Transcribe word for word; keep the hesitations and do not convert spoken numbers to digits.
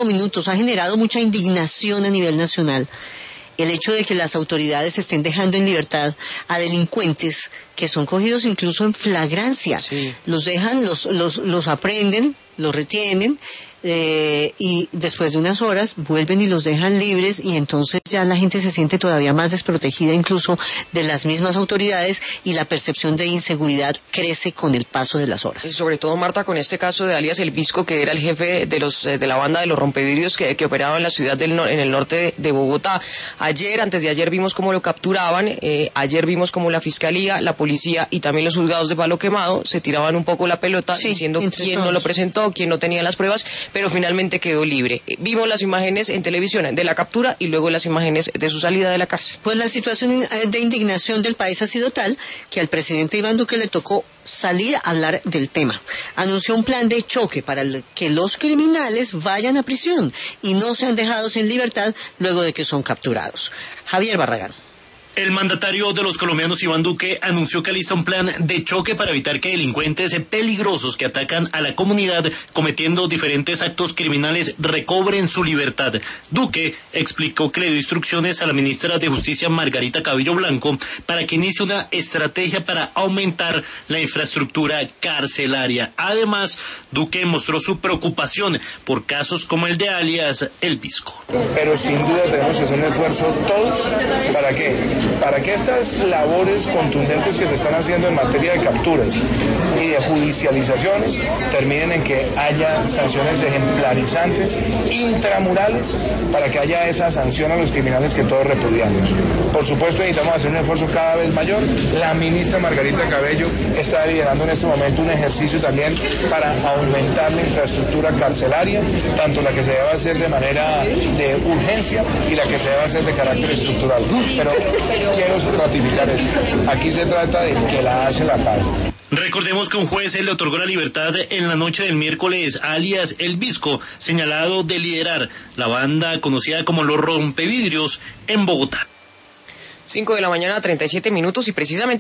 minutos ha generado mucha indignación a nivel nacional el hecho de que las autoridades estén dejando en libertad a delincuentes que son cogidos incluso en flagrancia. Sí. Los dejan, los, los, los aprenden, los retienen, eh, y después de unas horas vuelven y los dejan libres, y entonces ya la gente se siente todavía más desprotegida incluso de las mismas autoridades, y la percepción de inseguridad crece con el paso de las horas. Sobre todo, Marta, con este caso de alias El Visco, que era el jefe de los de la banda de los rompevidrios que, que operaba en la ciudad del en el norte de, de Bogotá. Ayer, antes de ayer, vimos cómo lo capturaban, eh, ayer vimos cómo la fiscalía, la policía y también los juzgados de Palo Quemado se tiraban un poco la pelota, sí, diciendo quién todos. no lo presentó, quién no tenía las pruebas, pero finalmente quedó libre. Vimos las imágenes en televisión de la captura y luego las imágenes de su salida de la cárcel. Pues la situación de indignación del país ha sido tal que al presidente Iván Duque le tocó salir a hablar del tema. Anunció un plan de choque para que los criminales vayan a prisión y no sean dejados en libertad luego de que son capturados. Javier Barragán. El mandatario de los colombianos, Iván Duque, anunció que alista un plan de choque para evitar que delincuentes peligrosos que atacan a la comunidad cometiendo diferentes actos criminales recobren su libertad. Duque explicó que le dio instrucciones a la ministra de Justicia, Margarita Cabello Blanco, para que inicie una estrategia para aumentar la infraestructura carcelaria. Además, Duque mostró su preocupación por casos como el de alias El Visco. Pero sin duda tenemos que hacer un esfuerzo todos. ¿Para qué? Para que estas labores contundentes que se están haciendo en materia de capturas y de judicializaciones terminen en que haya sanciones ejemplarizantes, intramurales, para que haya esa sanción a los criminales que todos repudiamos. Por supuesto, necesitamos hacer un esfuerzo cada vez mayor. La ministra Margarita Cabello está liderando en este momento un ejercicio también para aumentar la infraestructura carcelaria, tanto la que se debe hacer de manera de urgencia y la que se debe hacer de carácter estructural. Pero quiero ratificar esto. Aquí se trata de que la hace la paga. Recordemos que un juez le otorgó la libertad en la noche del miércoles a alias El Visco, señalado de liderar la banda conocida como Los Rompevidrios en Bogotá. cinco de la mañana, treinta y siete minutos, y precisamente